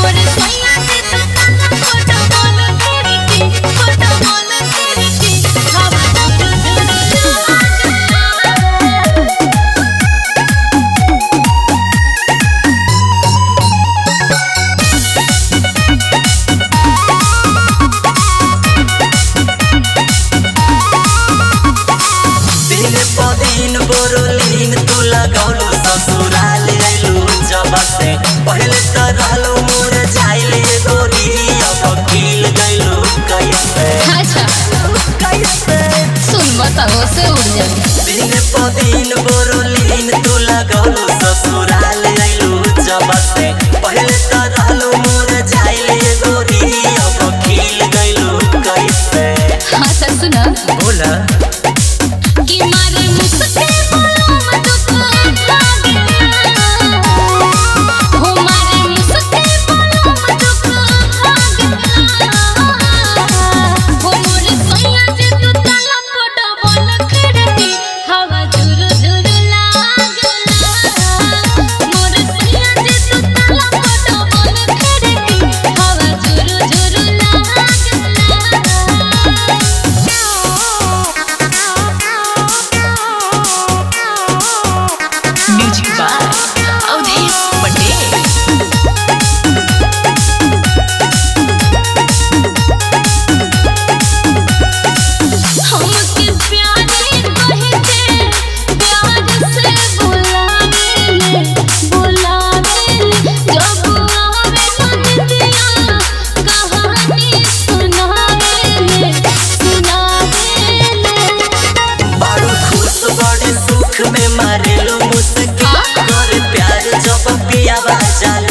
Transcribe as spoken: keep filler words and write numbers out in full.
ससुराल आइलू जब से पहले तो रहलो मोर जाइले गोरी अब खिल गइलू कैसे अच्छा कैसे सुन बताओ से उड़ जाए दिन प दिन बोरोलीन तू लगौलू ससुराल आइलू जब से पहले तो रहलो मोर जाइले गोरी अब खिल गइलू कैसे हाँ सर सुना बोला कि मारे मुझसे बोलो मत को लागे हो मारे मुझसे बोलो मत को लागे हो मोरे सैया जे तू ताला पड़ बोल खड़ती हवा जुरु जुरु लागला मोरे सैया जे तू ताला पड़ बोल खड़ती हवा जुरु जुरु लागला म्यूजिक बाय अवधेश पटेल। हमके प्यारे कहते प्यार से बुलावेले बुलावेले जब आवे नदिया कहानी सुनावेले सुनावेले बड़ो खुश बड़े सुख में मारेलो मुस्की कर प्यार जब पियावा जाला